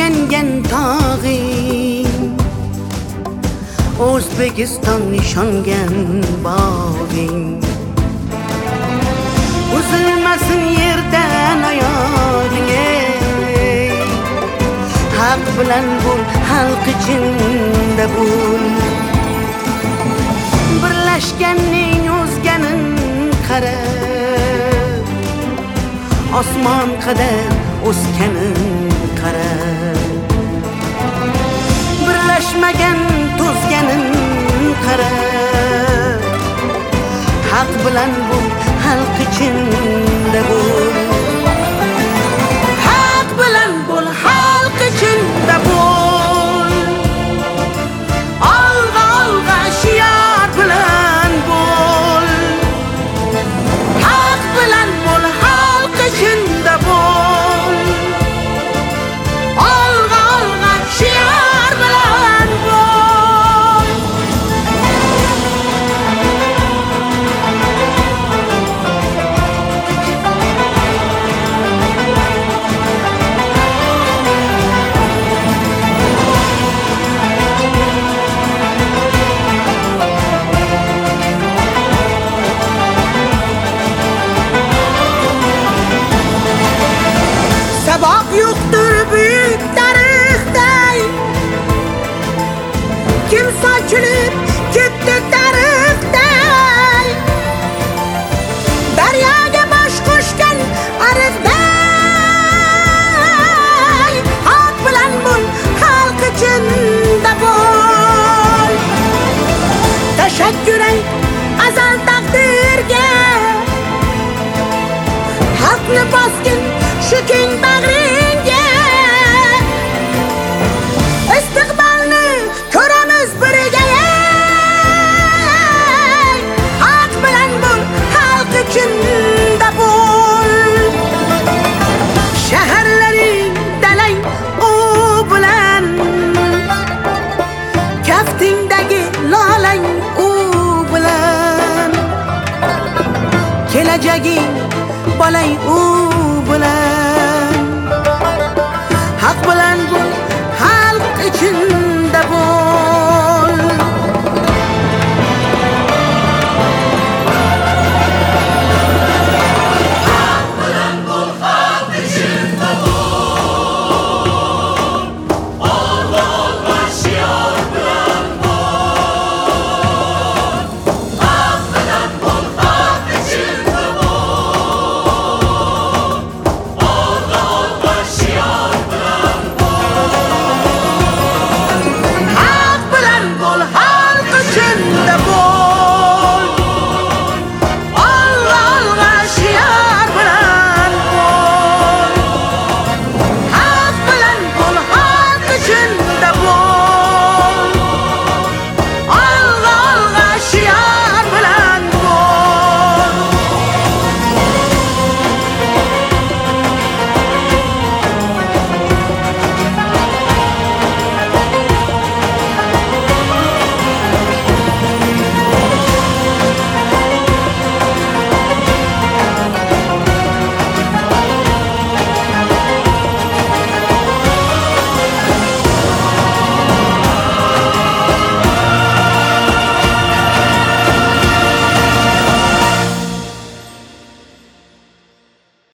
Gullangan tog'ing, O'zbekiston nishongan bog'ing. Uzilmasin yerdan oyog'ing, haq bilan bo'l, xalq ichida bo'l. Birlashganning o'zganin qara, osmon qadar o'sganin qara. Birlashmagan to'zganin qara, haq bilan bo'l, xalq ichida bo'l. Haq bilan bo'l, xalq ichida bo'l. Olg'a olg'a shior bilan bo'l. Haq bilan bo'l, xalq ichida bo'l. Olg'a olg'a shior bilan bo'l. Sabah yoktur büyük tarixday, kim sochilib ketdi tarixday. Daryoga bosh qo'shgan ariqday, haq bilan bo'l, xalq ichida bo'l. Tashakkur ayt azal taqdirga, xalqni bosgin shu keng bag'ringga. Istiqbolni ko'ramiz birga. Haq bilan bo'l, xalq ichida bo'l. Shaharlaring dalang u bilan, kaftingdagi lolang u bilan. Kelajaging bolang u bilan. Haq bilan bo'l, xalq ichida bo'l.